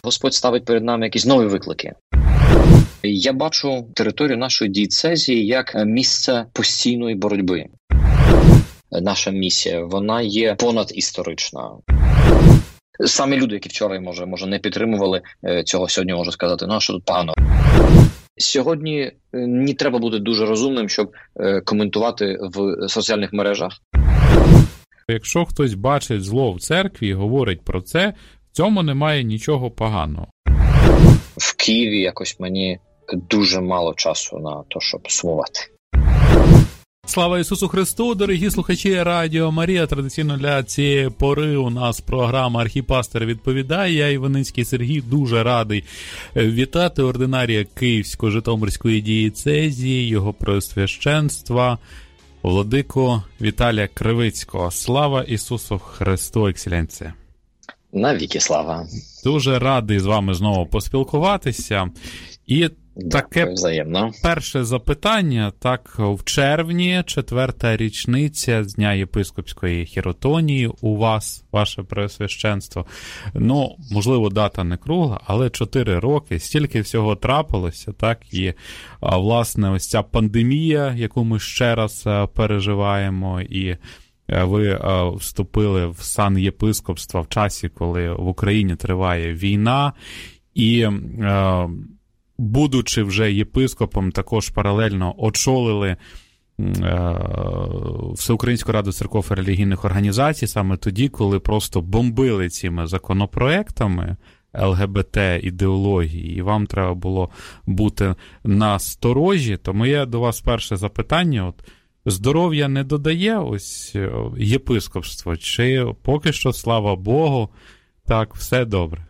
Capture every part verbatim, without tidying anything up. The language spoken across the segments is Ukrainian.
Господь ставить перед нами якісь нові виклики. Я бачу територію нашої дієцезії як місце постійної боротьби. Наша місія, вона є понадісторична. Самі люди, які вчора, може, може не підтримували цього, сьогодні можу сказати, ну, що тут погано. Сьогодні не треба бути дуже розумним, щоб коментувати в соціальних мережах. Якщо хтось бачить зло в церкві і говорить про це, в цьому немає нічого поганого. В Києві якось мені дуже мало часу на те, щоб сумувати. Слава Ісусу Христу, дорогі слухачі Радіо Марія. Традиційно для цієї пори у нас програма «Архіпастир відповідає». Я, Іваницький Сергій, дуже радий вітати ординарія Київсько-Житомирської дієцезії, його преосвященства, владику Віталія Кривицького. Слава Ісусу Христу, екселенція! Навіки слава! Дуже радий з вами знову поспілкуватися. І таке взаємно. Перше запитання, так, в червні, четверта річниця з Дня єпископської хіротонії у вас, ваше преосвященство. Ну, можливо, дата не кругла, але чотири роки, стільки всього трапилося, так, і, власне, ось ця пандемія, яку ми ще раз переживаємо, і ви вступили в сан єпископства в часі, коли в Україні триває війна, і будучи вже єпископом, також паралельно очолили е, Всеукраїнську раду церков і релігійних організацій саме тоді, коли просто бомбили цими законопроектами ЛГБТ-ідеології, і вам треба було бути на сторожі. Тому є до вас перше запитання. От, здоров'я не додає ось єпископство? Чи поки що, слава Богу, так, все добре?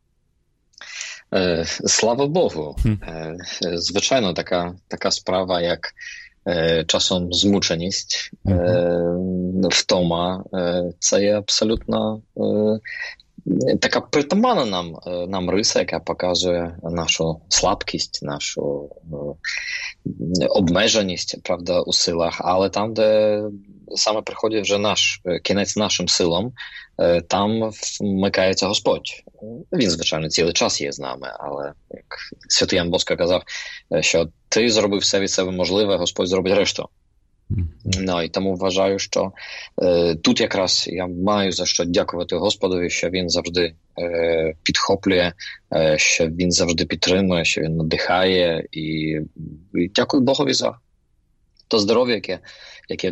Слава Богу. Mm. Звичайно, така, така справа, як е, часом змученість, mm-hmm. е, втома, е, це є абсолютно е, така притаманна нам, нам риса, яка показує нашу слабкість, нашу е, обмеженість, правда, у силах, але там, де саме приходить вже наш кінець нашим силам, там вмикається Господь. Він, звичайно, цілий час є з нами, але, як святий Ян Боско казав, що ти зробив все від себе можливе, Господь зробить решту. Mm-hmm. Ну, і тому вважаю, що е, тут якраз я маю за що дякувати Господові, що він завжди е, підхоплює, е, що він завжди підтримує, що він надихає, і, і дякую Богові за то здоров'я, яке, яке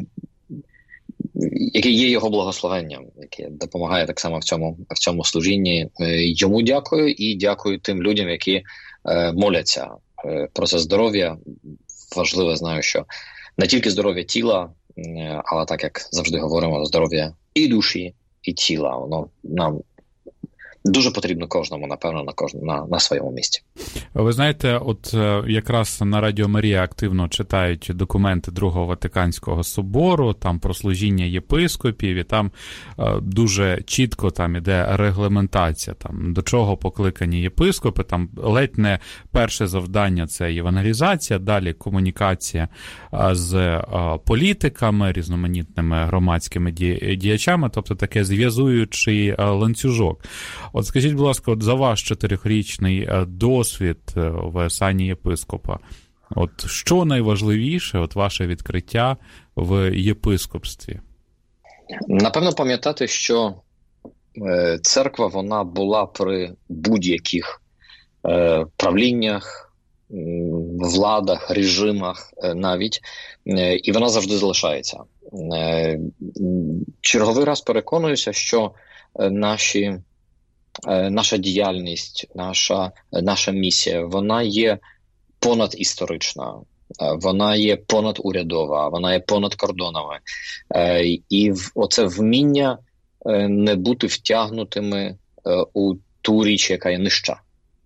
яке є його благословенням, яке допомагає так само в цьому, в цьому служінні. Йому дякую і дякую тим людям, які е, моляться е, про це здоров'я. Важливо, знаю, що не тільки здоров'я тіла, е, але так, як завжди говоримо, здоров'я і душі, і тіла. Воно нам дуже потрібно кожному, напевно, на, кожному, на, на своєму місці. Ви знаєте, от якраз на Радіо Марія активно читають документи Другого Ватиканського собору, там про служіння єпископів, і там е, дуже чітко там іде регламентація, там, до чого покликані єпископи, там ледь не перше завдання – це евангелізація, далі комунікація е, з е, політиками, різноманітними громадськими діячами, тобто таке зв'язуючий е, ланцюжок. От скажіть, будь ласка, от за ваш чотирьохрічний досвід в сані єпископа, от що найважливіше, от ваше відкриття в єпископстві? Напевно, пам'ятати, що церква, вона була при будь-яких е, правліннях, владах, режимах навіть, е, і вона завжди залишається. Е, черговий раз переконуюся, що наші наша діяльність, наша, наша місія, вона є понадісторична, вона є понадурядова, вона є понад кордонами. І оце вміння не бути втягнутими у ту річ, яка є нижча.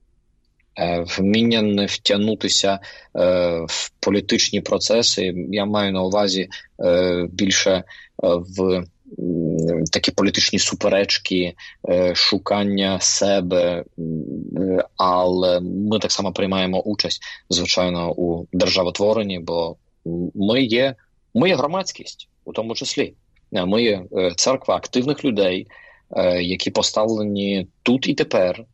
Вміння не втягнутися в політичні процеси, я маю на увазі більше в такі політичні суперечки, шукання себе, але ми так само приймаємо участь, звичайно, у державотворенні, бо ми є, ми є громадськість, у тому числі. Ми є церква активних людей, які поставлені тут і тепер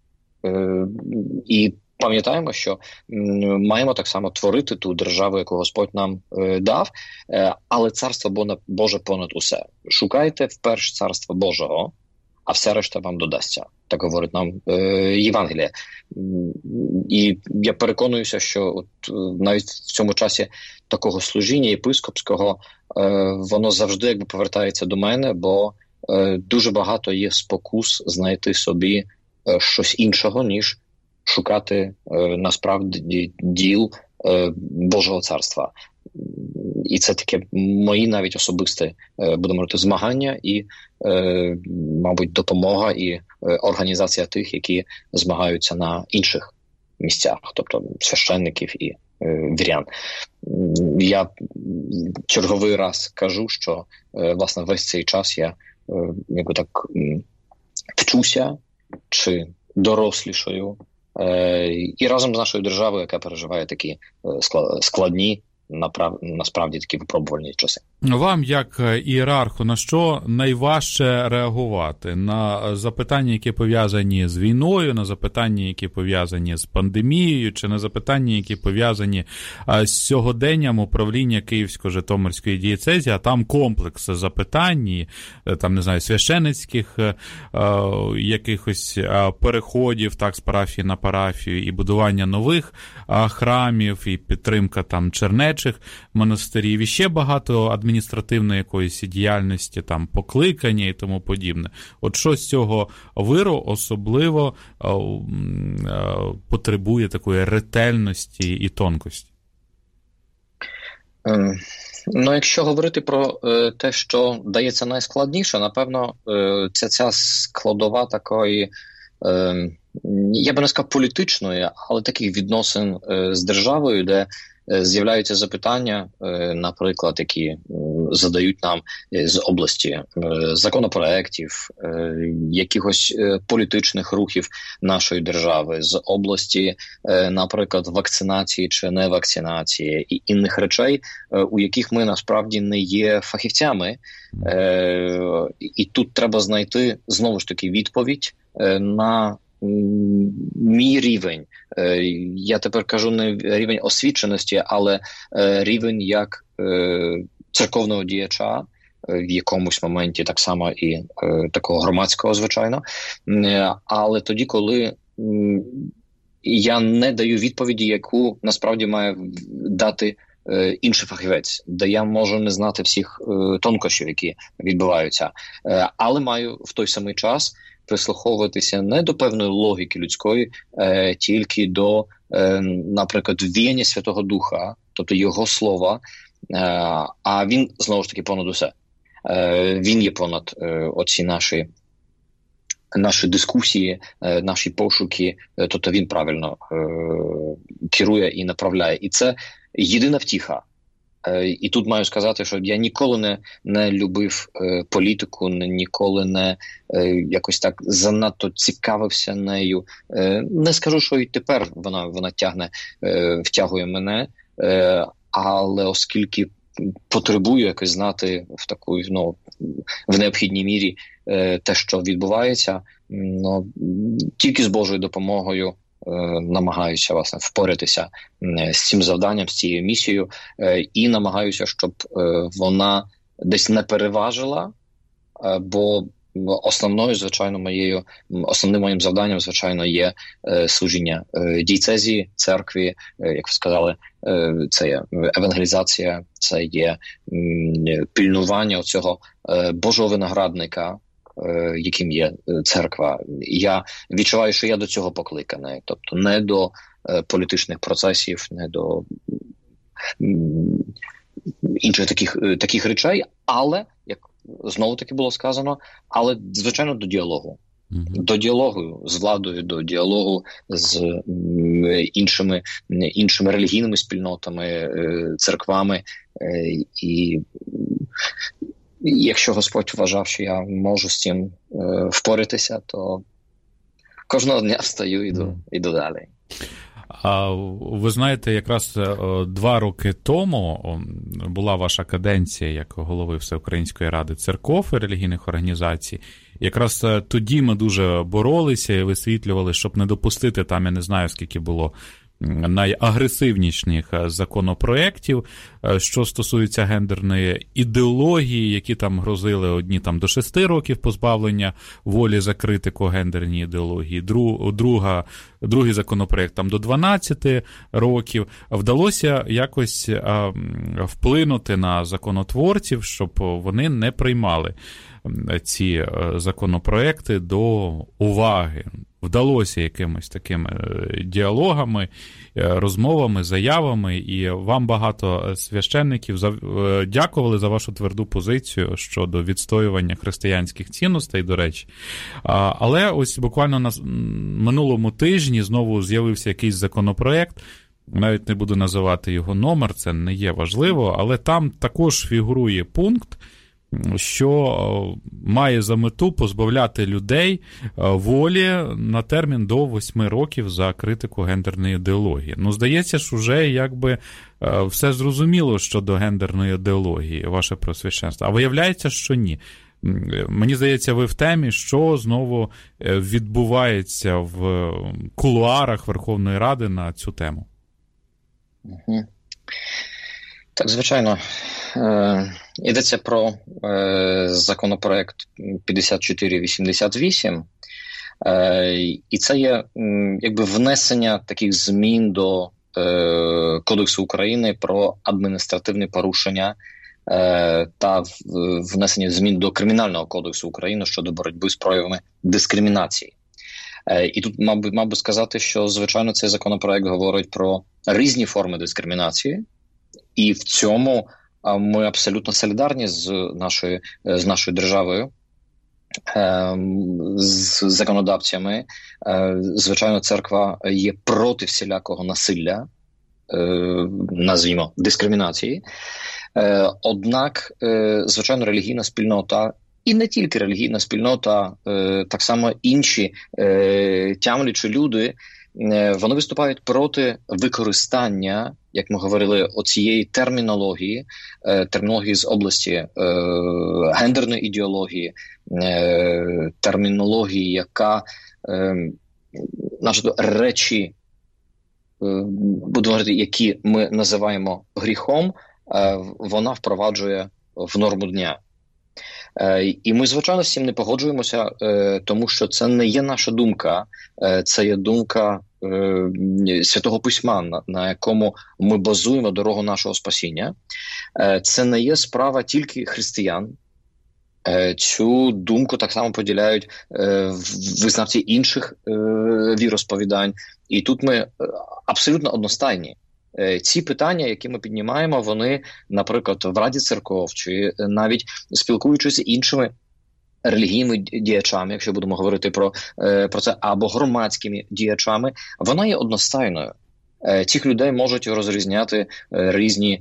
І пам'ятаємо, що маємо так само творити ту державу, яку Господь нам дав, але царство Боже понад усе. Шукайте вперше царства Божого, а все решта вам додасться. Так говорить нам е, Євангеліє. І я переконуюся, що от, навіть в цьому часі такого служіння єпископського, е, воно завжди якби повертається до мене, бо е, дуже багато є спокус знайти собі е, щось іншого, ніж шукати е, насправді діл е, Божого царства. І це таке мої навіть особисте, будемо говорити, змагання і, е, мабуть, допомога і е, організація тих, які змагаються на інших місцях, тобто священників і е, вірян. Я черговий раз кажу, що, е, власне, весь цей час я е, якби так вчуся чи дорослішаю е, і разом з нашою державою, яка переживає такі е, складні, Направ... насправді такі випробувальні часи. Вам, як ієрарху, на що найважче реагувати? На запитання, які пов'язані з війною, на запитання, які пов'язані з пандемією, чи на запитання, які пов'язані з сьогоденням управління Київсько-Житомирської дієцезії, а там комплекс запитань, там, не знаю, священицьких якихось переходів, так, з парафії на парафію, і будування нових храмів, і підтримка там чернечих монастирів, і ще багато адміністративної якоїсь діяльності, там, покликання і тому подібне. От що з цього виру особливо е, е, потребує такої ретельності і тонкості? Ну, якщо говорити про е, те, що дається найскладніше, напевно, е, це ця складова такої, е, я би не сказав політичної, але таких відносин е, з державою, де з'являються запитання, наприклад, які задають нам з області законопроєктів, якихось політичних рухів нашої держави, з області, наприклад, вакцинації чи не вакцинації і інших речей, у яких ми насправді не є фахівцями. І тут треба знайти, знову ж таки, відповідь на мій рівень. Я тепер кажу не рівень освіченості, але рівень як церковного діяча, в якомусь моменті так само і такого громадського, звичайно. Але тоді, коли я не даю відповіді, яку насправді має дати інший фахівець, де я можу не знати всіх тонкощів, які відбуваються, але маю в той самий час прислуховуватися не до певної логіки людської, е, тільки до, е, наприклад, віяння Святого Духа, тобто Його слова, е, а він, знову ж таки, понад усе. Е, він є понад е, оці наші, наші дискусії, е, наші пошуки, е, тобто він правильно е, керує і направляє. І це єдина втіха. І тут маю сказати, що я ніколи не, не любив е, політику, не, ніколи не е, якось так занадто цікавився нею. Е, не скажу, що і тепер вона, вона тягне, е, втягує мене, е, але оскільки потребую якось знати в таку, ну, в необхідній мірі е, те, що відбувається, ну, тільки з Божою допомогою намагаюся, власне, впоратися з цим завданням, з цією місією, і намагаюся, щоб вона десь не переважила, бо основною, звичайно, моєю, основним моїм завданням, звичайно, є служіння дієцезії, церкві, як ви сказали, це є евангелізація, це є пильнування цього Божого виноградника, яким є церква. Я відчуваю, що я до цього покликаний. Тобто не до е, політичних процесів, не до м, інших таких, таких речей, але, як знову-таки було сказано, але, звичайно, до діалогу. Mm-hmm. До діалогу з владою, до діалогу з м, іншими, іншими релігійними спільнотами, е, церквами. Е, і І якщо Господь вважав, що я можу з цим е, впоратися, то кожного дня встаю і йду, йду далі. А ви знаєте, якраз два роки тому була ваша каденція як голови Всеукраїнської ради церков і релігійних організацій. Якраз тоді ми дуже боролися і висвітлювали, щоб не допустити там, я не знаю, скільки було найагресивніших законопроєктів, що стосується гендерної ідеології, які там грозили одні там до шести років позбавлення волі за критику гендерній ідеології, друга, другий законопроєкт там до дванадцяти років. Вдалося якось вплинути на законотворців, щоб вони не приймали ці законопроекти до уваги. Вдалося якимось такими діалогами, розмовами, заявами, і вам багато священників дякували за вашу тверду позицію щодо відстоювання християнських цінностей, до речі. Але ось буквально на минулому тижні знову з'явився якийсь законопроект, навіть не буду називати його номер, це не є важливо, але там також фігурує пункт, що має за мету позбавляти людей волі на термін до восьми років за критику гендерної ідеології. Ну, здається ж, уже якби все зрозуміло щодо гендерної ідеології, ваше Преосвященство. А виявляється, що ні. Мені здається, ви в темі, що знову відбувається в кулуарах Верховної Ради на цю тему. Угу. Так, звичайно, е, йдеться про е, законопроект п'ятдесят чотири вісімдесят вісім, е, і це є м, якби внесення таких змін до е, Кодексу України про адміністративні порушення е, та внесення змін до Кримінального кодексу України щодо боротьби з проявами дискримінації. Е, і тут, мабуть, мав би сказати, що, звичайно, цей законопроект говорить про різні форми дискримінації, і в цьому ми абсолютно солідарні з нашою, з нашою державою, з законодавцями. Звичайно, церква є проти всілякого насилля, назвімо, дискримінації. Однак, звичайно, релігійна спільнота, і не тільки релігійна спільнота, так само інші тямлячі люди, вони виступають проти використання, як ми говорили, оцієї термінології, термінології з області е, гендерної ідеології, е, термінології, яка е, начебто речі, е, буду говорити, які ми називаємо гріхом, е, вона впроваджує в норму дня. І ми, звичайно, з цим не погоджуємося, тому що це не є наша думка, це є думка Святого Письма, на якому ми базуємо дорогу нашого спасіння. Це не є справа тільки християн. Цю думку так само поділяють визнавці інших віросповідань. І тут ми абсолютно одностайні. Ці питання, які ми піднімаємо, вони, наприклад, в Раді церков, чи навіть спілкуючись з іншими релігійними діячами, якщо будемо говорити про, про це, або громадськими діячами, вона є одностайною. Цих людей можуть розрізняти різні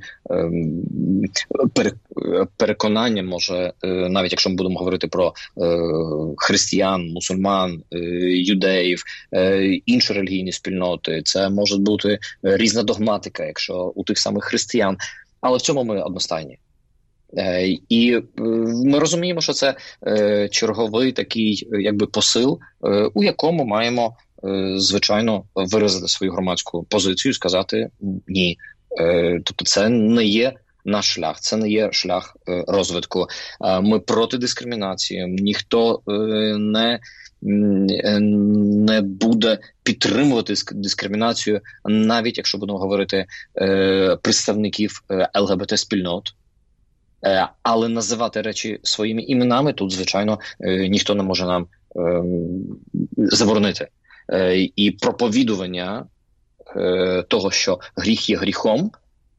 переконання, може, навіть якщо ми будемо говорити про християн, мусульман, юдеїв, інші релігійні спільноти. Це може бути різна догматика, якщо у тих самих християн. Але в цьому ми одностайні. І ми розуміємо, що це черговий такий якби посил, у якому маємо звичайно виразити свою громадську позицію, сказати ні. Тобто це не є наш шлях, це не є шлях розвитку. Ми проти дискримінації, ніхто не, не буде підтримувати дискримінацію, навіть якщо будемо говорити представників ЛГБТ-спільнот. Але називати речі своїми іменами тут, звичайно, ніхто не може нам заборонити. І проповідування того, що гріх є гріхом,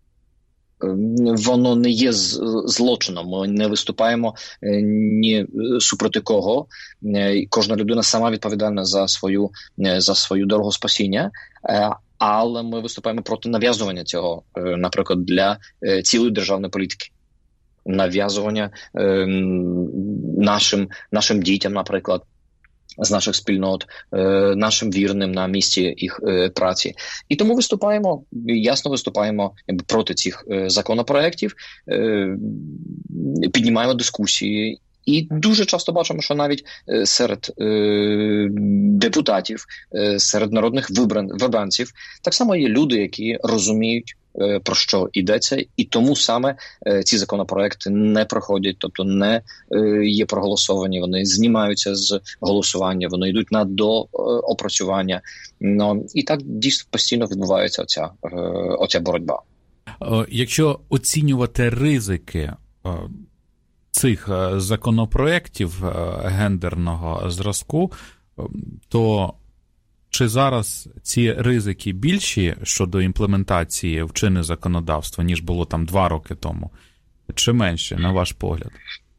воно не є злочином. Ми не виступаємо ні супроти кого. Кожна людина сама відповідальна за свою, за свою дорогу спасіння, але ми виступаємо проти нав'язування цього, наприклад, для цілої державної політики. Нав'язування нашим, нашим дітям, наприклад, з наших спільнот, нашим вірним на місці їх праці. І тому виступаємо, ясно виступаємо проти цих законопроєктів, піднімаємо дискусії. І дуже часто бачимо, що навіть серед е, депутатів, е, серед народних вибран, вибранців так само є люди, які розуміють, е, про що йдеться, і тому саме е, ці законопроекти не проходять, тобто не е, є проголосовані, вони знімаються з голосування, вони йдуть на доопрацювання. Ну, і так дійсно постійно відбувається оця, е, оця боротьба. Якщо оцінювати ризики цих законопроєктів гендерного зразку, то чи зараз ці ризики більші щодо імплементації в чинне законодавство, ніж було там два роки тому? Чи менше, на ваш погляд?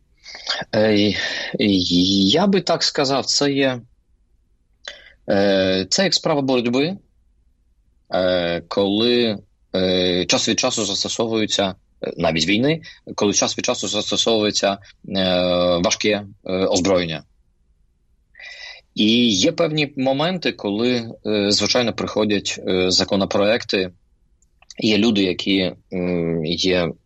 Я би так сказав, це є, це як справа боротьби, коли час від часу застосовуються, навіть війни, коли час від часу застосовується е, важке е, озброєння. І є певні моменти, коли, е, звичайно, приходять е, законопроекти, є люди, які е, є, е,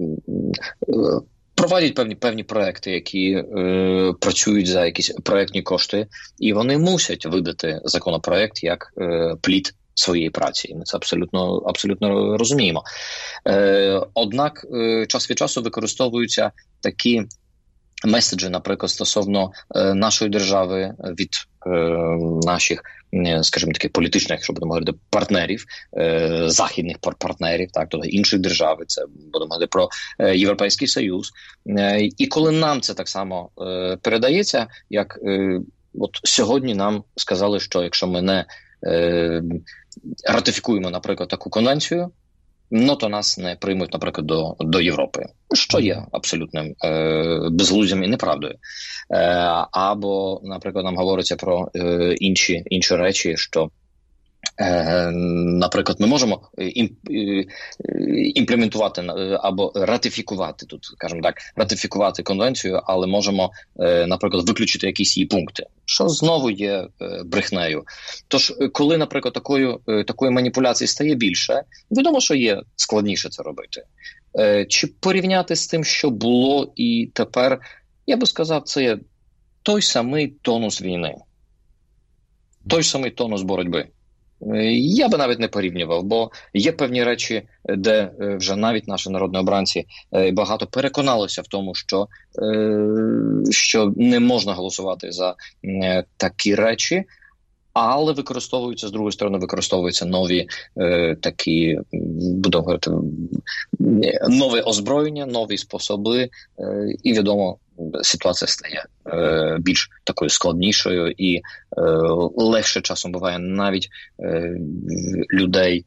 проводять певні, певні проекти, які е, працюють за якісь проектні кошти, і вони мусять видати законопроект як е, плід своєї праці. Ми це абсолютно, абсолютно розуміємо. Е, однак е, час від часу використовуються такі меседжі, наприклад, стосовно е, нашої держави від е, наших, скажімо, таких політичних, якщо будемо говорити, партнерів, е, західних партнерів, так, тобто інших держав, це будемо говорити про е, Європейський Союз. Е, і коли нам це так само е, передається, як е, от сьогодні нам сказали, що якщо ми не е, ратифікуємо, наприклад, таку конвенцію, ну, то нас не приймуть, наприклад, до, до Європи, що є абсолютним е, безглуздям і неправдою. Е, або, наприклад, нам говориться про е, інші, інші речі, що, е, наприклад, ми можемо ім, е, імплементувати або ратифікувати, тут, скажімо так, ратифікувати конвенцію, але можемо, е, наприклад, виключити якісь її пункти, що знову є е, брехнею. Тож, коли, наприклад, такою, е, такої маніпуляції стає більше, відомо, що є складніше це робити. Е, чи порівняти з тим, що було і тепер, я би сказав, це є той самий тонус війни, той самий тонус боротьби. Я би навіть не порівнював, бо є певні речі, де вже навіть наші народні обранці багато переконалися в тому, що, що не можна голосувати за такі речі, але використовуються, з другої сторони, використовуються нові такі, будемо говорити, нове озброєння, нові способи, і, відомо, ситуація стає е, більш такою складнішою і е, легше часом буває навіть е, людей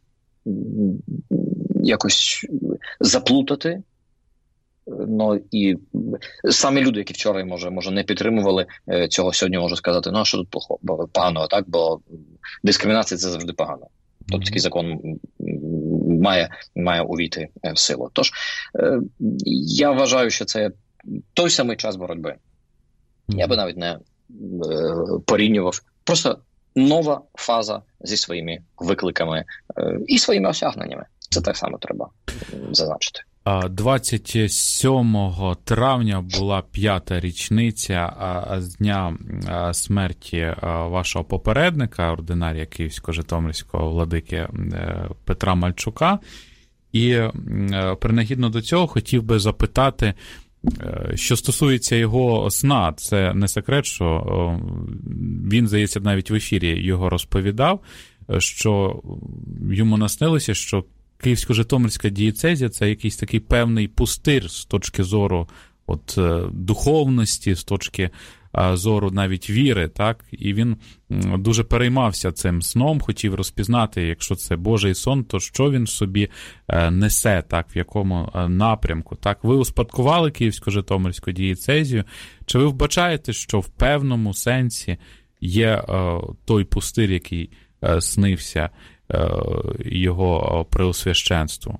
якось заплутати. Ну, і самі люди, які вчора, може, може не підтримували е, цього, сьогодні можуть сказати, ну, а що тут поганого, так? Бо дискримінація – це завжди погано. Тобто такий закон має, має увійти в силу. Тож, е, я вважаю, що це той самий час боротьби. Я би навіть не е, порівнював. Просто нова фаза зі своїми викликами е, і своїми осягненнями. Це так само треба зазначити. двадцять сьомого травня була п'ята річниця з дня смерті вашого попередника, ординарія Київсько-Житомирського владики Петра Мальчука. І принагідно до цього хотів би запитати, що стосується його сна. Це не секрет, що він, здається, навіть в ефірі його розповідав, що йому наснилося, що Київсько-Житомирська дієцезія – це якийсь такий певний пустир з точки зору от, духовності, з точки зору навіть віри, так? І він дуже переймався цим сном, хотів розпізнати, якщо це Божий сон, то що він собі несе, так, в якому напрямку. Так, ви успадкували Київсько-Житомирську дієцезію. Чи ви вбачаєте, що в певному сенсі є той пустир, який снився його преосвященству?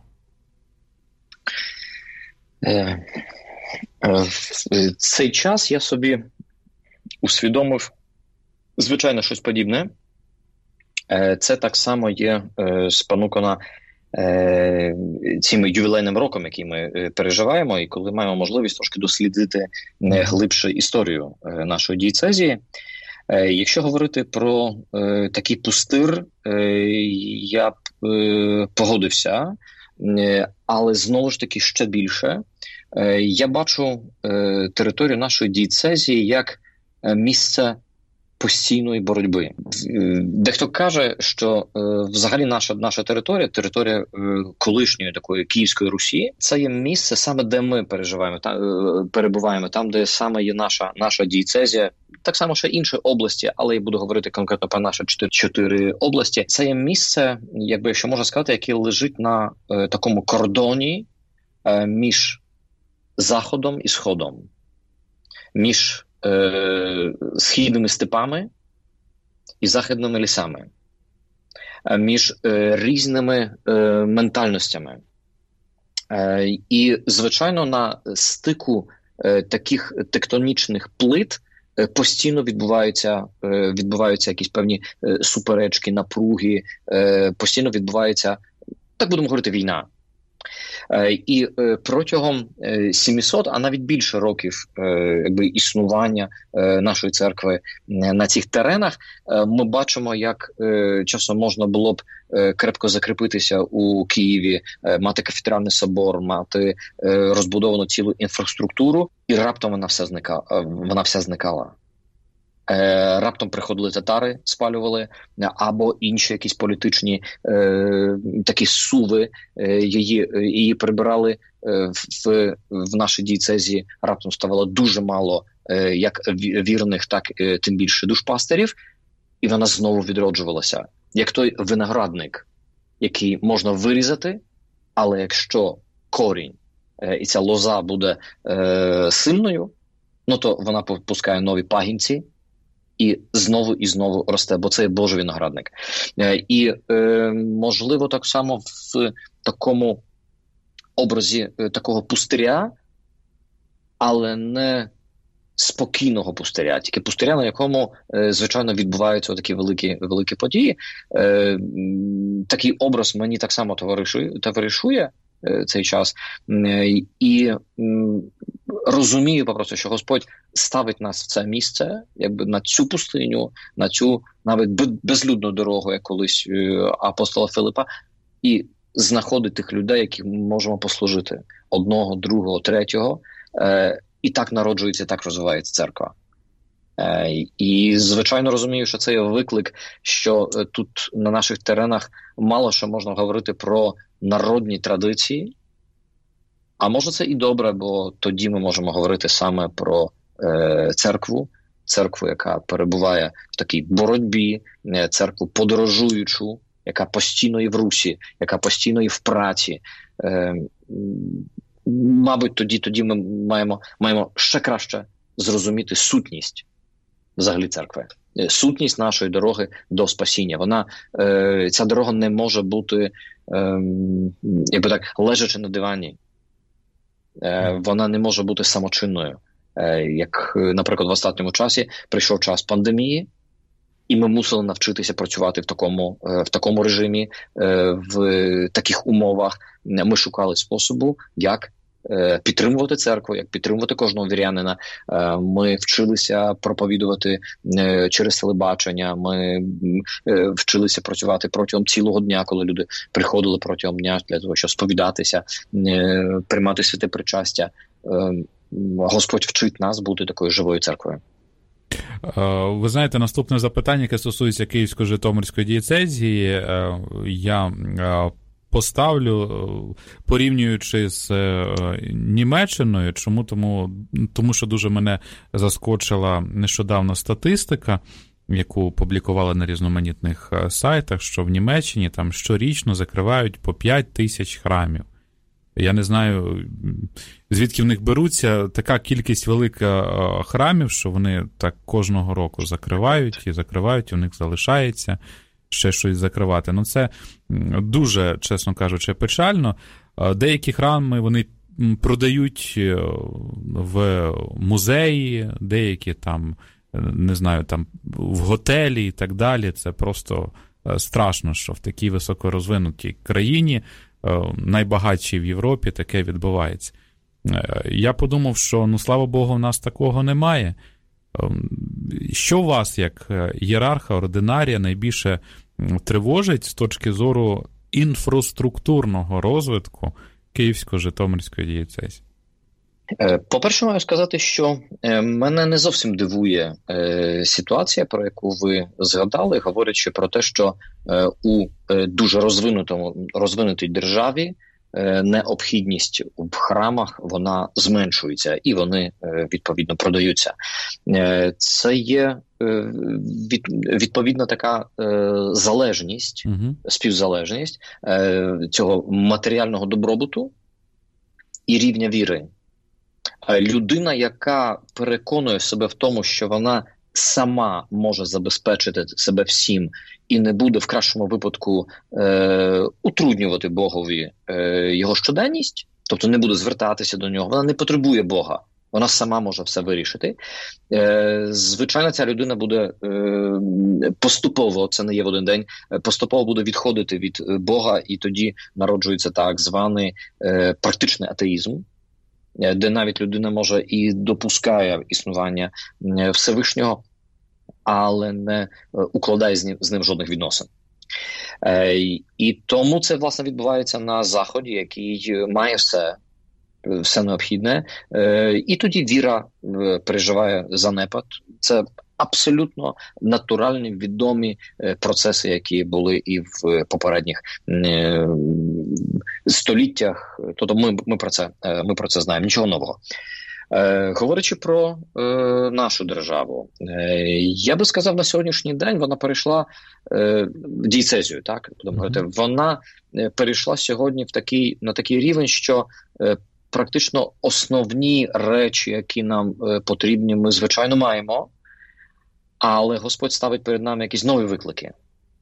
В цей час я собі усвідомив звичайно, щось подібне. Це так само є спонукано цим ювілейним роком, який ми переживаємо, і коли маємо можливість трошки дослідити глибше історію нашої дієцезії. Якщо говорити про такий пустир, я б погодився, але знову ж таки ще більше. Я бачу територію нашої дієцезії як місце постійної боротьби. Дехто каже, що е, взагалі наша, наша територія, територія е, колишньої такої Київської Русі, це є місце саме, де ми переживаємо, та, е, перебуваємо, там, де саме є наша, наша дієцезія, так само ще інші області, але я буду говорити конкретно про наші чотири, чотири області. Це є місце, якби якщо можна сказати, яке лежить на е, такому кордоні е, між Заходом і Сходом, між східними степами і західними лісами, між е, різними е, ментальностями. Е, і, звичайно, на стику е, таких тектонічних плит е, постійно відбуваються, е, відбуваються якісь певні е, суперечки, напруги, е, постійно відбувається, так будемо говорити, війна. І протягом сімсот, а навіть більше років якби, існування нашої церкви на цих теренах, ми бачимо, як часом можна було б крепко закріпитися у Києві, мати кафедральний собор, мати розбудовану цілу інфраструктуру, і раптом вона все зникала. Вона вся зникала. Раптом приходили татари, спалювали, або інші якісь політичні е, такі суви е, її, її прибирали е, в, в нашій дієцезії. Раптом ставало дуже мало е, як вірних, так е, тим більше душпастерів, і вона знову відроджувалася. Як той виноградник, який можна вирізати, але якщо корінь е, і ця лоза буде е, сильною, ну то вона пускає нові пагінці, і знову і знову росте, бо це є Божий виноградник. І, е, можливо, так само в такому образі е, такого пустиря, але не спокійного пустиря, тільки пустиря, на якому, е, звичайно, відбуваються такі великі, великі події. Е, такий образ мені так само товаришує, товаришує е, цей час. Е, і е, розумію просто, що Господь ставить нас в це місце, якби на цю пустиню, на цю навіть безлюдну дорогу, як колись апостола Филипа, і знаходить тих людей, які можемо послужити. Одного, другого, третього. Е, і так народжується, так розвивається церква. Е, і, звичайно, розумію, що це є виклик, що тут на наших теренах мало що можна говорити про народні традиції. А може це і добре, бо тоді ми можемо говорити саме про е, церкву, церкву, яка перебуває в такій боротьбі, церкву подорожуючу, яка постійно і в русі, яка постійно і в праці. Е, мабуть, тоді, тоді ми маємо, маємо ще краще зрозуміти сутність взагалі церкви. Сутність нашої дороги до спасіння. Вона, е, ця дорога не може бути, е, якби так, лежачи на дивані. Вона не може бути самочинною. Як, наприклад, в останньому часі прийшов час пандемії, і ми мусили навчитися працювати в такому, в такому режимі, в таких умовах. Ми шукали способу, як підтримувати церкву, як підтримувати кожного вірянина. Ми вчилися проповідувати через телебачення, ми вчилися працювати протягом цілого дня, коли люди приходили протягом дня для того, щоб сповідатися, приймати святе причастя. Господь вчить нас бути такою живою церквою. Ви знаєте, наступне запитання, яке стосується Київсько-Житомирської дієцезії, я поставлю, порівнюючи з Німеччиною. Чому? Тому, тому що дуже мене заскочила нещодавно статистика, яку публікували на різноманітних сайтах, що в Німеччині там щорічно закривають по п'ять тисяч храмів. Я не знаю, звідки в них беруться така кількість велика храмів, що вони так кожного року закривають і закривають, і у них залишається ще щось закривати. Ну, це дуже, чесно кажучи, печально. Деякі храми вони продають в музеї, деякі там не знаю, там в готелі і так далі. Це просто страшно, що в такій високорозвинутій країні, найбагатшій в Європі, таке відбувається. Я подумав, що, ну, слава Богу, в нас такого немає. Що вас, як ієрарха, ординарія, найбільше тривожить з точки зору інфраструктурного розвитку Київсько-Житомирської дієцезії? По-перше, маю сказати, що мене не зовсім дивує ситуація, про яку ви згадали, говорячи про те, що у дуже розвинутому, розвинутій державі необхідність в храмах, вона зменшується, і вони, відповідно, продаються. Це є відповідна така залежність, uh-huh. співзалежність цього матеріального добробуту і рівня віри. Людина, яка переконує себе в тому, що вона сама може забезпечити себе всім і не буде в кращому випадку е, утруднювати Богові е, його щоденність, тобто не буде звертатися до нього, вона не потребує Бога, вона сама може все вирішити. Е, звичайно, ця людина буде е, поступово, це не є в один день, поступово буде відходити від Бога, і тоді народжується так званий е, практичний атеїзм, де навіть людина може і допускає існування Всевишнього, але не укладає з ним, з ним жодних відносин. Е, і тому це, власне, відбувається на Заході, який має все, все необхідне, е, і тоді віра переживає занепад. Це абсолютно натуральні, відомі процеси, які були і в попередніх е, століттях. Тобто ми, ми, про це, ми про це знаємо, нічого нового. Е, говорячи про е, нашу державу, е, я би сказав, на сьогоднішній день вона перейшла е, в дієцезію, так? Mm-hmm. Вона перейшла сьогодні в такий, на такий рівень, що е, практично основні речі, які нам е, потрібні, ми, звичайно, маємо, але Господь ставить перед нами якісь нові виклики.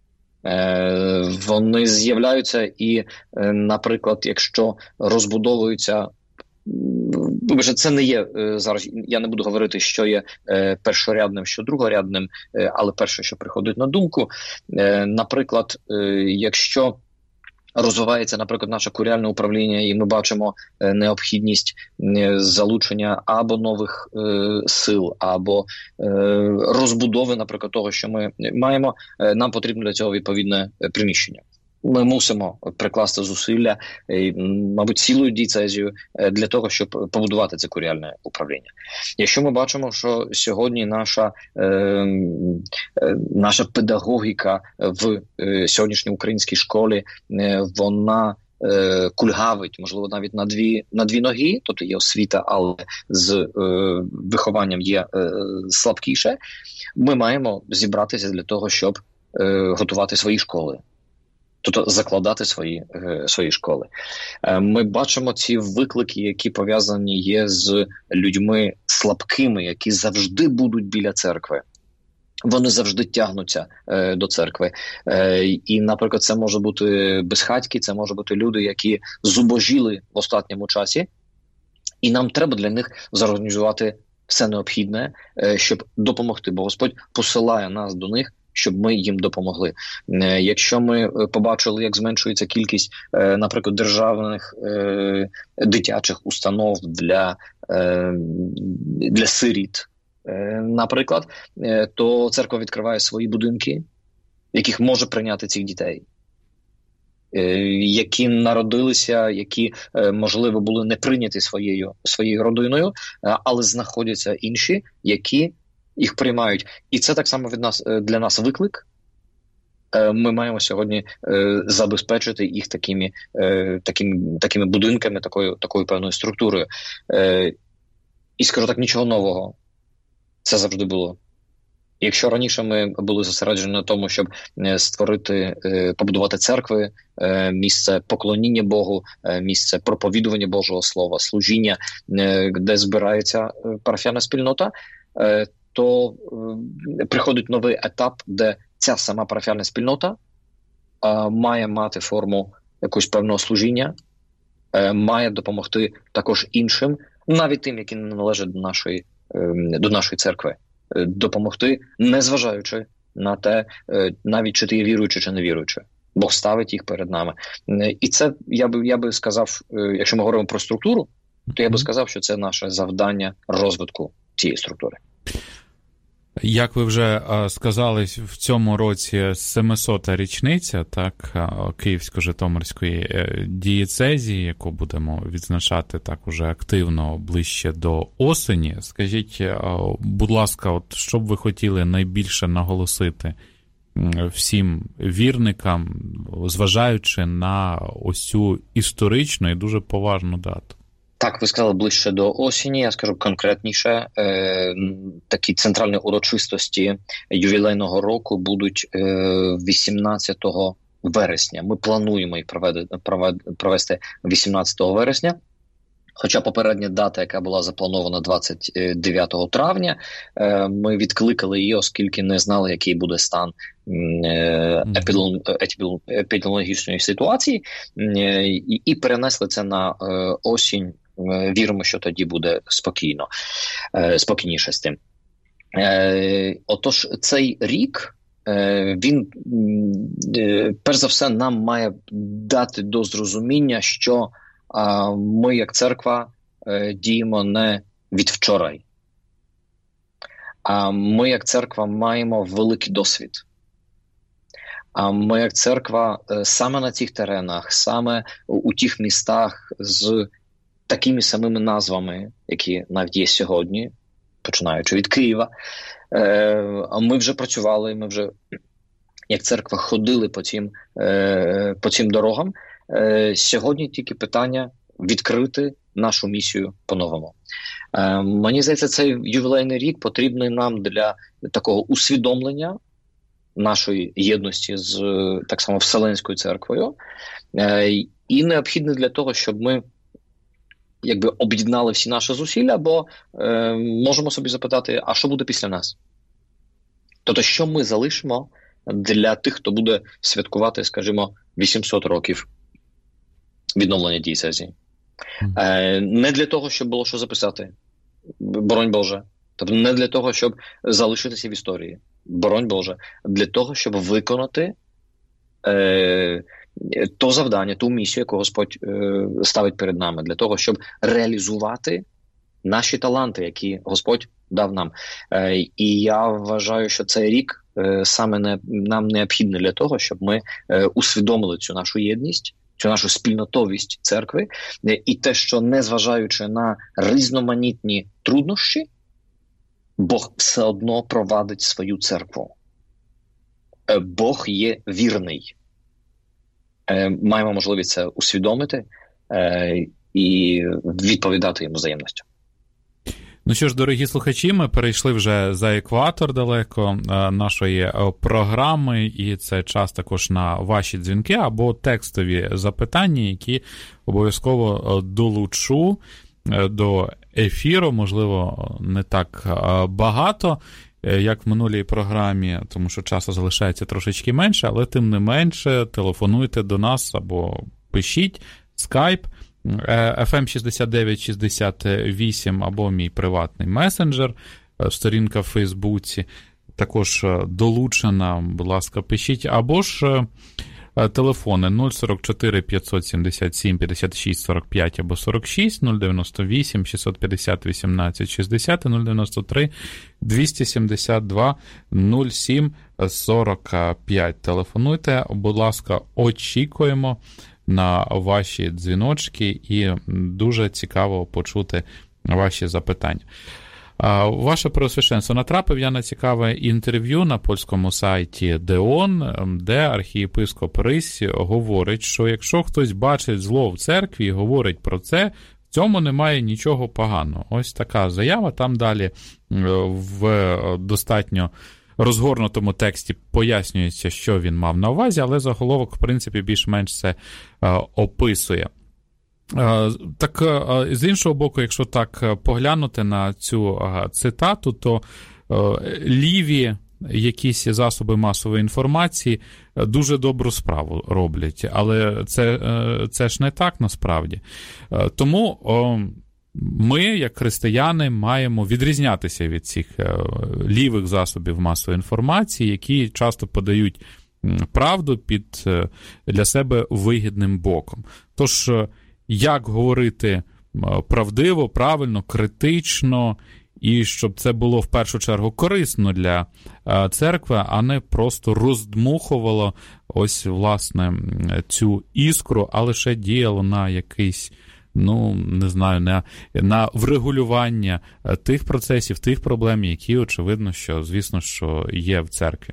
Е, вони з'являються і, е, наприклад, якщо розбудовуються, вибачте, це не є е, зараз, я не буду говорити, що є е, першорядним, що другорядним, е, але перше, що приходить на думку, е, наприклад, е, якщо розвивається, наприклад, наше куріальне управління, і ми бачимо е, необхідність е, залучення або нових е, сил, або е, розбудови, наприклад, того, що ми маємо, е, нам потрібно для цього відповідне приміщення. Ми мусимо прикласти зусилля, е, мабуть, цілою дієцезію е, для того, щоб побудувати це куріальне управління. Якщо ми бачимо, що сьогодні наша, е, е, наша педагогіка в е, сьогоднішній українській школі, е, вона е, кульгавить, можливо, навіть на дві, на дві ноги, тобто є освіта, але з е, вихованням є е, слабкіше, ми маємо зібратися для того, щоб е, готувати свої школи. Тобто закладати свої, е, свої школи. Е, ми бачимо ці виклики, які пов'язані є з людьми слабкими, які завжди будуть біля церкви. Вони завжди тягнуться е, до церкви. Е, і, наприклад, це може бути безхатьки, це може бути люди, які зубожіли в останньому часі. І нам треба для них зорганізувати все необхідне, е, щоб допомогти. Бо Господь посилає нас до них, щоб ми їм допомогли. Якщо ми побачили, як зменшується кількість, наприклад, державних е, дитячих установ для, е, для сиріт, е, наприклад, е, то церква відкриває свої будинки, в яких може прийняти цих дітей, е, які народилися, які, е, можливо, були не прийняті своєю, своєю родиною, але знаходяться інші, які їх приймають. І це так само від нас, для нас виклик. Ми маємо сьогодні забезпечити їх такими, такими, такими будинками, такою, такою певною структурою. І скажу так, нічого нового. Це завжди було. Якщо раніше ми були зосереджені на тому, щоб створити, побудувати церкви, місце поклоніння Богу, місце проповідування Божого Слова, служіння, де збирається парафіальна спільнота, то е, приходить новий етап, де ця сама парафіальна спільнота е, має мати форму якогось певного служіння, е, має допомогти також іншим, навіть тим, які не належать до нашої, е, до нашої церкви. допомогти, незважаючи на те, навіть чи ти є віруючий, чи не віруючий. Бог ставить їх перед нами. І це, я би, я би сказав, якщо ми говоримо про структуру, то я би сказав, що це наше завдання розвитку цієї структури. Як ви вже сказали, в цьому році семисота річниця, так, Київсько-Житомирської дієцезії, яку будемо відзначати так уже активно ближче до осені. Скажіть, будь ласка, от що б ви хотіли найбільше наголосити всім вірникам, зважаючи на ось цю історичну і дуже поважну дату? Так, ви сказали ближче до осені, я скажу конкретніше. Е, такі центральні урочистості ювілейного року будуть е, вісімнадцятого вересня. Ми плануємо їх проведи, провед, провести вісімнадцятого вересня. Хоча попередня дата, яка була запланована двадцять дев'ятого травня, е, ми відкликали її, оскільки не знали, який буде стан е, епідеміологічної ситуації, е, і, і перенесли це на е, осінь. Віримо, що тоді буде спокійно, спокійніше з тим. Отож, цей рік, він, перш за все, нам має дати до зрозуміння, що ми, як церква, діємо не від вчорай. А ми, як церква, маємо великий досвід. А ми, як церква, саме на цих теренах, саме у тих містах з такими самими назвами, які навіть є сьогодні, починаючи від Києва. Е, ми вже працювали, ми вже, як церква, ходили по цим, е, по цим дорогам. Е, сьогодні тільки питання відкрити нашу місію по-новому. Е, мені здається, цей ювілейний рік потрібний нам для такого усвідомлення нашої єдності з, так само, Вселенською церквою. Е, і необхідний для того, щоб ми якби об'єднали всі наші зусилля, бо е, можемо собі запитати, а що буде після нас? Тобто, що ми залишимо для тих, хто буде святкувати, скажімо, вісімсот років відновлення дієцезії? Е, не для того, щоб було що записати, боронь Боже. Тобто, не для того, щоб залишитися в історії, боронь Боже. Для того, щоб виконати е, то завдання, ту місію, яку Господь е, ставить перед нами, для того, щоб реалізувати наші таланти, які Господь дав нам. Е, і я вважаю, що цей рік е, саме не, нам необхідний для того, щоб ми е, усвідомили цю нашу єдність, цю нашу спільнотовість церкви, е, і те, що незважаючи на різноманітні труднощі, Бог все одно провадить свою церкву. Е, Бог є вірний. Маємо можливість це усвідомити е, і відповідати йому взаємністю. Ну що ж, дорогі слухачі, ми перейшли вже за екватор далеко нашої програми, і це час також на ваші дзвінки або текстові запитання, які обов'язково долучу до ефіру, можливо, не так багато, як в минулій програмі, тому що часу залишається трошечки менше, але тим не менше телефонуйте до нас або пишіть, скайп, еф ем шістдесят дев'ять шістдесят вісім або мій приватний месенджер, сторінка в Фейсбуці, також долучена, будь ласка, пишіть, або ж телефони нуль сорок чотири п'ятсот сімдесят сім п'ятдесят шість сорок п'ять або сорок шість, нуль дев'яносто вісім шістсот п'ятдесят вісімнадцять шістдесят і нуль дев'яносто три двісті сімдесят два нуль сім сорок п'ять. Телефонуйте, будь ласка, очікуємо на ваші дзвіночки і дуже цікаво почути ваші запитання. Ваше Преосвященство, натрапив я на цікаве інтерв'ю на польському сайті ДЕОН, де архієпископ Рись говорить, що якщо хтось бачить зло в церкві і говорить про це, в цьому немає нічого поганого. Ось така заява. Там далі в достатньо розгорнутому тексті пояснюється, що він мав на увазі, але заголовок, в принципі, більш-менш це описує. Так, з іншого боку, якщо так поглянути на цю цитату, то ліві якісь засоби масової інформації дуже добру справу роблять, але це, це ж не так насправді. Тому ми, як християни, маємо відрізнятися від цих лівих засобів масової інформації, які часто подають правду під для себе вигідним боком. Тож, як говорити правдиво, правильно, критично, і щоб це було в першу чергу корисно для церкви, а не просто роздмухувало ось, власне, цю іскру, а лише діяло на якийсь, ну, не знаю, на, на врегулювання тих процесів, тих проблем, які, очевидно, що, звісно, що є в церкві.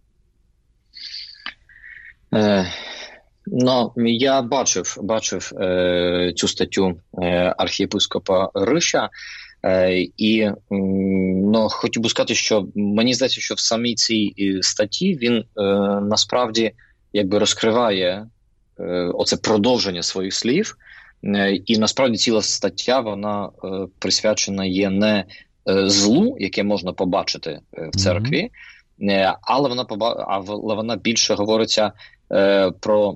Е, ну, я бачив, бачив е, цю статтю е, архієпископа Риша, е, і ну, хотів би сказати, що мені здається, що в самій цій статті він е, насправді якби розкриває е, оце продовження своїх слів. І насправді ціла стаття, вона е, присвячена є не е, злу, яке можна побачити е, в церкві, е, але вона поба... але вона більше говориться е, про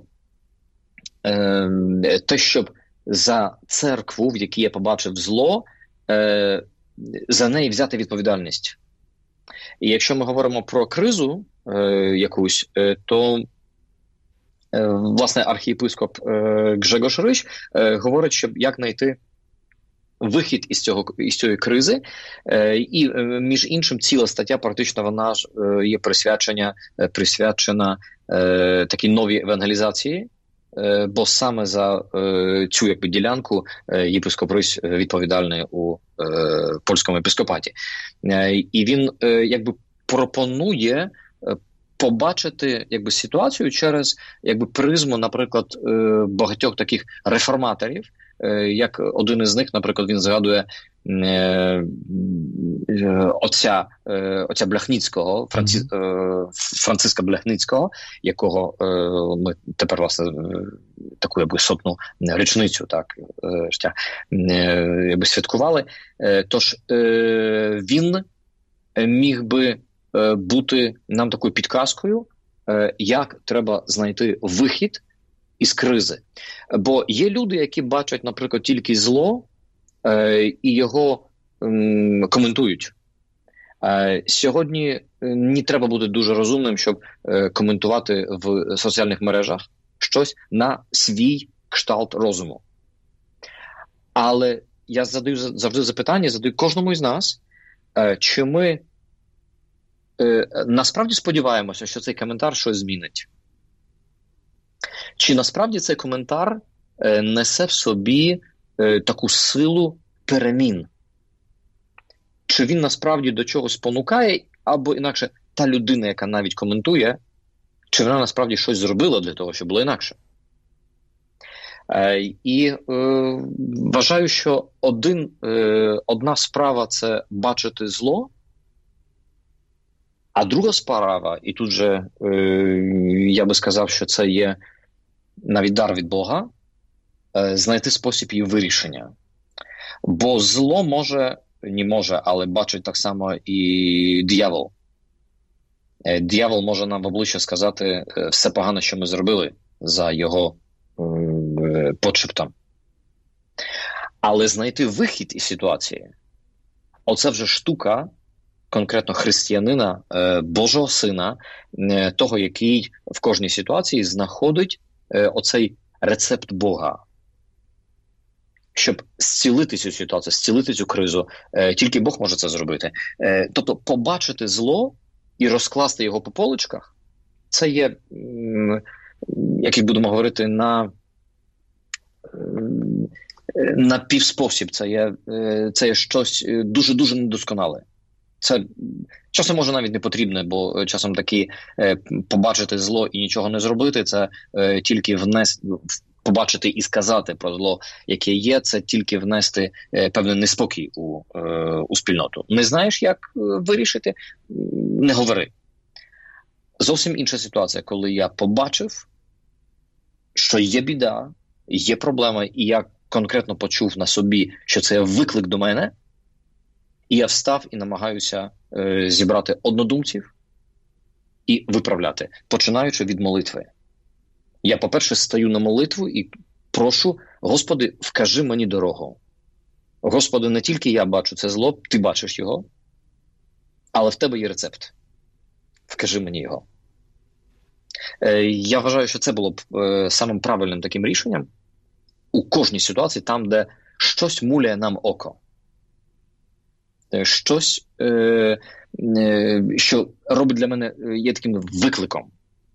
е, те, щоб за церкву, в якій я побачив зло, е, за неї взяти відповідальність. І якщо ми говоримо про кризу е, якусь, е, то власне, архієпископ Гжегош Рич говорить, щоб як знайти вихід із цього із цієї кризи, і між іншим ціла стаття практично вона ж є присвячена присвячена такій новій евангелізації, бо саме за цю якби ділянку єпископ Рич відповідальний у польському епископаті, і він якби пропонує побачити якби ситуацію через якби призму, наприклад, багатьох таких реформаторів, як один із них, наприклад, він згадує отця, отця Бляхницького, Франці... mm-hmm. Франциска Бляхницького, якого ми тепер, власне, таку якби сотну річницю так, життя якби святкували. Тож він міг би бути нам такою підказкою, як треба знайти вихід із кризи. Бо є люди, які бачать, наприклад, тільки зло і його коментують. Сьогодні не треба бути дуже розумним, щоб коментувати в соціальних мережах щось на свій кшталт розуму. Але я задаю завжди запитання, задаю кожному із нас, чи ми насправді сподіваємося, що цей коментар щось змінить? Чи насправді цей коментар несе в собі таку силу перемін? Чи він насправді до чогось спонукає, або інакше та людина, яка навіть коментує, чи вона насправді щось зробила для того, щоб було інакше? І е, вважаю, що один, е, одна справа – це бачити зло, а друга справа, і тут же е, я би сказав, що це є навіть дар від Бога, е, знайти спосіб її вирішення. Бо зло може, не може, але бачить так само і диявол. Е, диявол може нам в обличчя сказати е, все погане, що ми зробили за його е, подшептом. Але знайти вихід із ситуації – оце вже штука конкретно християнина, Божого Сина, того, який в кожній ситуації знаходить оцей рецепт Бога. Щоб зцілити цю ситуацію, зцілити цю кризу, тільки Бог може це зробити. Тобто побачити зло і розкласти його по поличках, це є, як будемо говорити, на, на півспосіб. Це є, це є щось дуже-дуже недосконале. Це часом може навіть не потрібне, бо часом таки е, побачити зло і нічого не зробити, це е, тільки внести, побачити і сказати про зло, яке є, це тільки внести е, певний неспокій у, е, у спільноту. Не знаєш, як е, вирішити? Не говори. Зовсім інша ситуація, коли я побачив, що є біда, є проблема, і я конкретно почув на собі, що це виклик до мене, і я встав і намагаюся е, зібрати однодумців і виправляти, починаючи від молитви. Я, по-перше, стаю на молитву і прошу: Господи, вкажи мені дорогу. Господи, не тільки я бачу це зло, ти бачиш його, але в тебе є рецепт. Вкажи мені його. Я вважаю, що це було б самим правильним таким рішенням у кожній ситуації, там, де щось муляє нам око. Щось, що робить для мене, є таким викликом.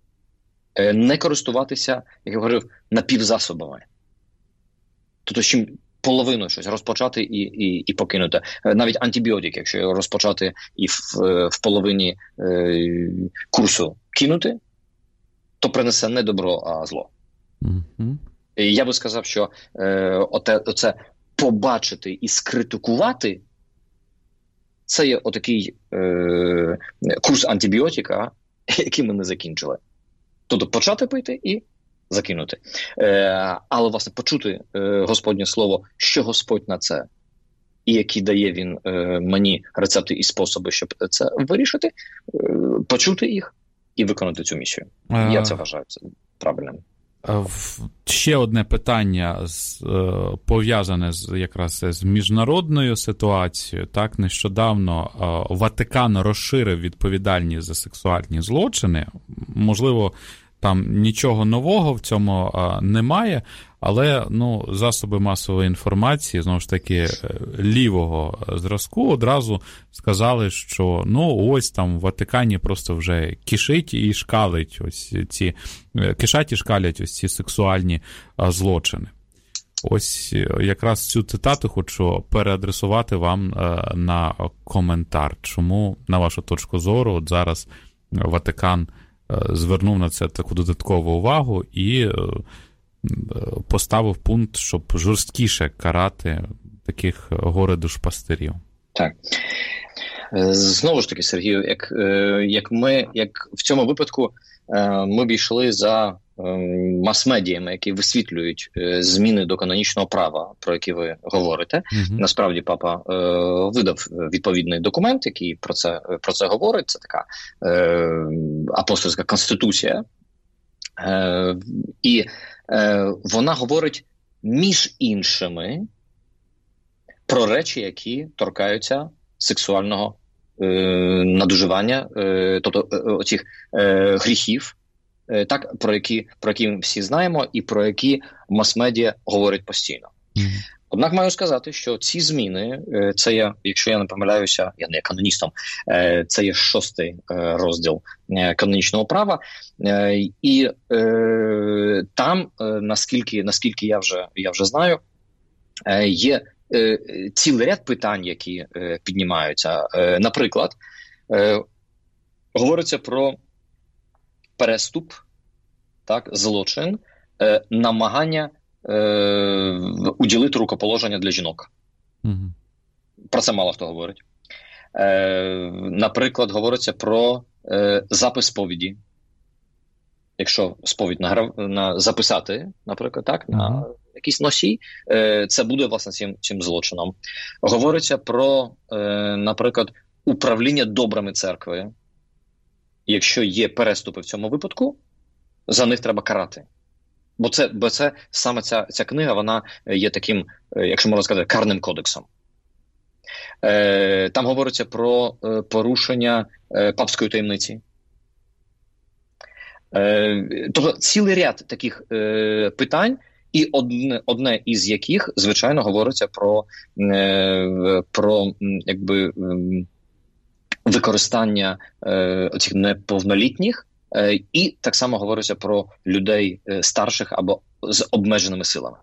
Не користуватися, як я говорив, напівзасобами. Тобто, чим половину щось розпочати і, і, і покинути. Навіть антибіотик, якщо його розпочати і в, в половині е, курсу кинути, то принесе не добро, а зло. Mm-hmm. І я би сказав, що е, оте, оце побачити і скритикувати – це є отакий е, курс антибіотика, який ми не закінчили. Тобто почати пити і закинути. Е, але, власне, почути е, Господнє Слово, що Господь на це, і які дає Він е, мені рецепти і способи, щоб це вирішити, е, почути їх і виконати цю місію. А... Я це вважаю це правильним. Ще одне питання пов'язане з, якраз з міжнародною ситуацією. Так, нещодавно Ватикан розширив відповідальність за сексуальні злочини. Можливо, там нічого нового в цьому немає, але ну, засоби масової інформації, знову ж таки, лівого зразку одразу сказали, що ну ось там в Ватикані просто вже кишить і шкалить ось ці, кишать і шкалять ось ці сексуальні злочини. Ось якраз цю цитату хочу переадресувати вам на коментар. Чому, на вашу точку зору, от зараз Ватикан звернув на це таку додаткову увагу і поставив пункт, щоб жорсткіше карати таких горе-душпастирів. Так. Знову ж таки, Сергію, як, як ми, як в цьому випадку ми б йшли за мас-медіями, які висвітлюють зміни до канонічного права, про які ви говорите. Mm-hmm. Насправді, папа е, видав відповідний документ, який про це, про це говорить. Це така е, апостольська конституція. Е, і е, вона говорить, між іншими, про речі, які торкаються сексуального е, надуживання, е, тобто е, оцих е, гріхів, так, про які, про які ми всі знаємо і про які мас-медіа говорять постійно. Mm-hmm. Однак маю сказати, що ці зміни, це є, якщо я не помиляюся, я не є каноністом, це є шостий розділ канонічного права, і там, наскільки, наскільки я вже, я вже знаю, є цілий ряд питань, які піднімаються. Наприклад, говориться про переступ, так, злочин, е, намагання е, уділити рукоположення для жінок. Mm-hmm. Про це мало хто говорить. Е, наприклад, говориться про е, запис сповіді. Якщо сповідь на, на, записати, наприклад, так, mm-hmm. на якийсь носій, е, це буде, власне, цим, цим злочином. Говориться про, е, наприклад, управління добрами церкви. Якщо є переступи в цьому випадку, за них треба карати. Бо це, бо це саме ця, ця книга, вона є таким, якщо можна сказати, карним кодексом. Е, там говориться про е, порушення е, папської таємниці. Е, тобто цілий ряд таких е, питань, і одне, одне із яких, звичайно, говориться про, е, про якби, використання е, цих неповнолітніх, е, і так само говориться про людей е, старших або з обмеженими силами.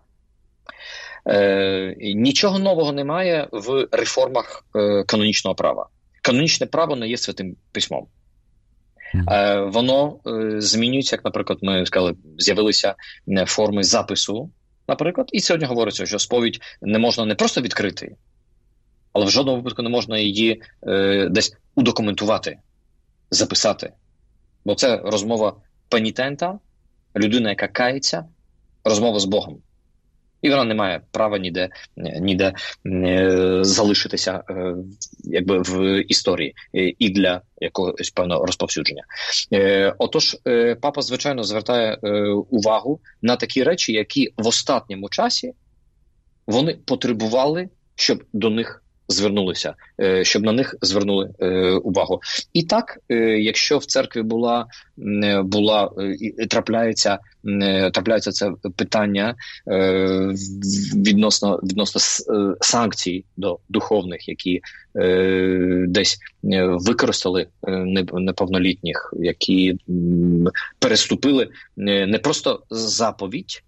Е, нічого нового немає в реформах е, канонічного права. Канонічне право не є святим письмом. Е, воно е, змінюється, як, наприклад, ми сказали, з'явилися форми запису, наприклад, і сьогодні говориться, що сповідь не можна не просто відкрити, але в жодному випадку не можна її е, десь удокументувати, записати. Бо це розмова пенітента, людина, яка кається, розмова з Богом. І вона не має права ніде, ніде е, залишитися е, якби в історії е, і для якогось певного розповсюдження. Е, отож, е, папа, звичайно, звертає е, увагу на такі речі, які в останньому часі вони потребували щоб до них звернулися, щоб на них звернули увагу. І так, якщо в церкві була, була трапляється, трапляється це питання відносно, відносно санкцій до духовних, які десь використали неповнолітніх, які переступили не просто заповідь,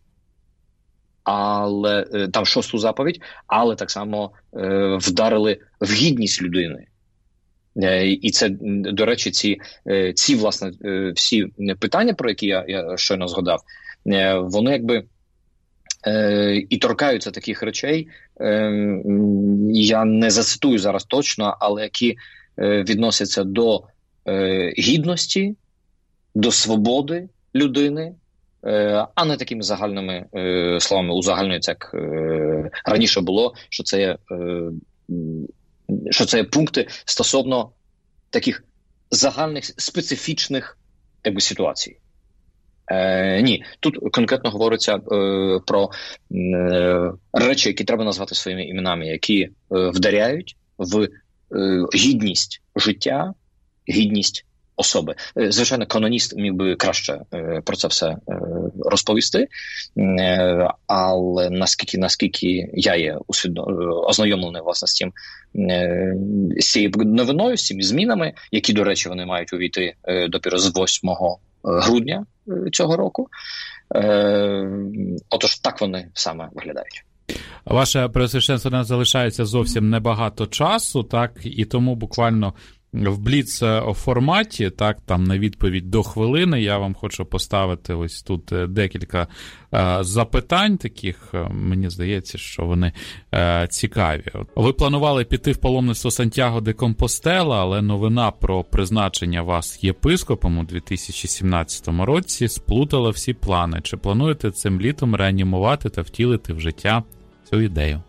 але там шосту заповідь, але так само е, вдарили в гідність людини. Е, і це, до речі, ці, е, ці власне, е, всі питання, про які я, я щойно згадав, е, вони якби е, і торкаються таких речей, е, я не зацитую зараз точно, але які е, відносяться до е, гідності, до свободи людини, а не такими загальними е, словами узагальнюється, як е, раніше було, що це є, е, що це є пункти стосовно таких загальних специфічних якби, ситуацій. Е, ні, тут конкретно говориться е, про е, речі, які треба назвати своїми іменами, які е, вдаряють в е, гідність життя, гідність особи. Звичайно, каноніст міг би краще е, про це все е, розповісти, е, але наскільки, наскільки я є усвідно, ознайомлений власне з цим, е, з цією новиною, з цими змінами, які, до речі, вони мають увійти е, допіру з восьмого грудня цього року. Е, отож, так вони саме виглядають. Ваше Преосвященство, не залишається зовсім небагато часу, так, і тому буквально в бліц-форматі, так, там на відповідь до хвилини, я вам хочу поставити ось тут декілька е, запитань таких, мені здається, що вони е, цікаві. Ви планували піти в паломництво Сантьяго де Компостела, але новина про призначення вас єпископом у дві тисячі сімнадцятому році сплутала всі плани. Чи плануєте цим літом реанімувати та втілити в життя цю ідею?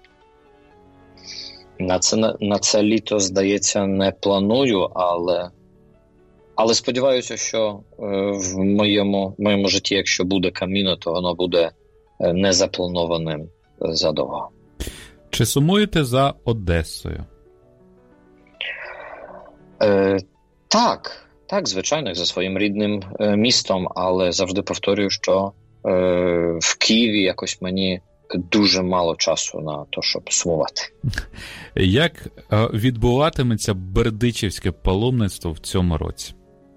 На це, на, на це літо, здається, не планую, але, але сподіваюся, що е, в моєму, в моєму житті, якщо буде каміно, то воно буде не запланованим задовго. Чи сумуєте за Одесою? Е, так, так, звичайно, за своїм рідним е, містом, але завжди повторюю, що е, в Києві якось мені дуже мало часу на те, щоб сумувати. Як відбуватиметься бердичівське паломництво в цьому році?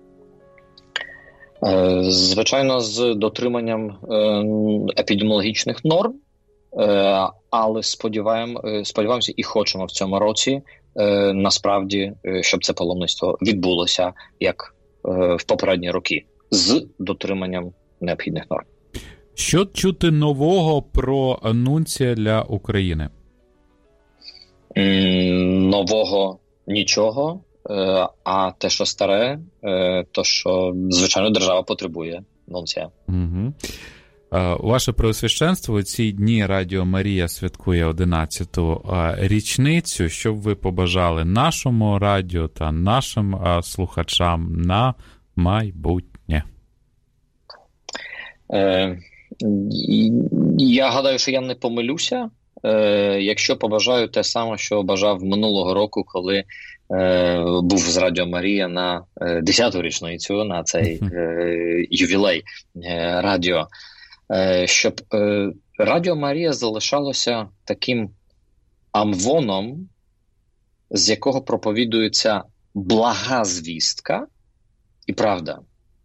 Звичайно, з дотриманням епідеміологічних норм, але сподіваємося, сподіваємося і хочемо в цьому році насправді, щоб це паломництво відбулося, як в попередні роки, з дотриманням необхідних норм. Що чути нового про нунція для України? Нового нічого, а те, що старе, то, що, звичайно, держава потребує нунція. Угу. Ваше Преосвященство, у ці дні Радіо Марія святкує одинадцяту річницю. Що б ви побажали нашому радіо та нашим слухачам на майбутнє? Е, я гадаю, що я не помилюся, е, якщо побажаю те саме, що бажав минулого року, коли е, був з Радіо Марія на десяту річницю, на цей е, ювілей е, радіо. Щоб е, Радіо Марія залишалося таким амвоном, з якого проповідується блага звістка і правда.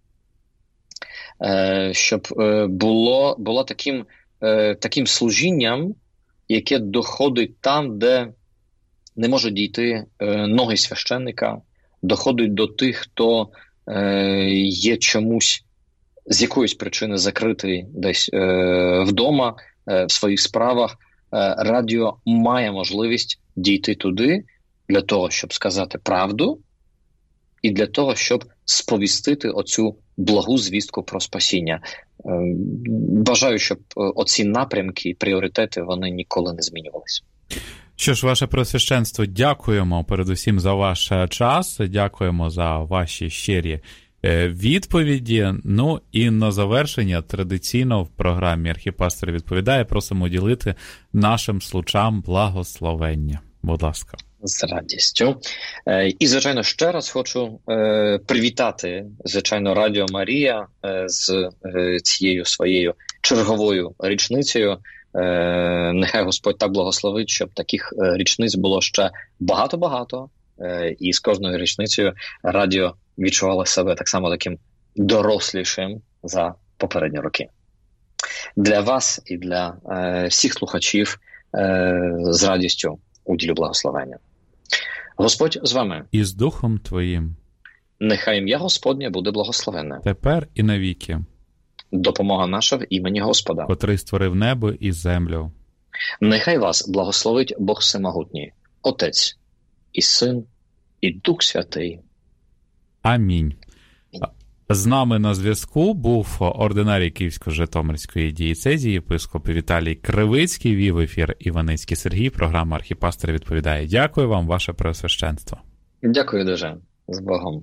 Е, щоб е, було, було таким, е, таким служінням, яке доходить там, де не може дійти е, ноги священника, доходить до тих, хто е, є чомусь з якоїсь причини закритий десь е, вдома, е, в своїх справах. Е, радіо має можливість дійти туди для того, щоб сказати правду і для того, щоб сповістити оцю благу звістку про спасіння. Е, бажаю, щоб оці напрямки, пріоритети, вони ніколи не змінювалися. Що ж, Ваше Преосвященство, дякуємо передусім за ваш час, дякуємо за ваші щирі відповіді. Ну і на завершення традиційно в програмі «Архіпастор відповідає» просимо уділити нашим слухачам благословення. Будь ласка. З радістю. І, звичайно, ще раз хочу привітати, звичайно, Радіо Марія з цією своєю черговою річницею. Нехай Господь так благословить, щоб таких річниць було ще багато-багато. І з кожною річницею радіо відчувало себе так само таким дорослішим за попередні роки. Для вас і для всіх слухачів з радістю уділю благословення. Господь з вами. І з Духом Твоїм. Нехай ім'я Господнє буде благословенне. Тепер і навіки. Допомога наша в імені Господа. Котрий створив небо і землю. Нехай вас благословить Бог Всемогутній, Отець і Син, і Дух Святий. Амінь. З нами на зв'язку був ординарій Київсько-Житомирської дієцезії, єпископ Віталій Кривицький, вів ефір Іваницький Сергій, програма «Архіпастор відповідає». Дякую вам, ваше преосвященство. Дякую дуже. З Богом.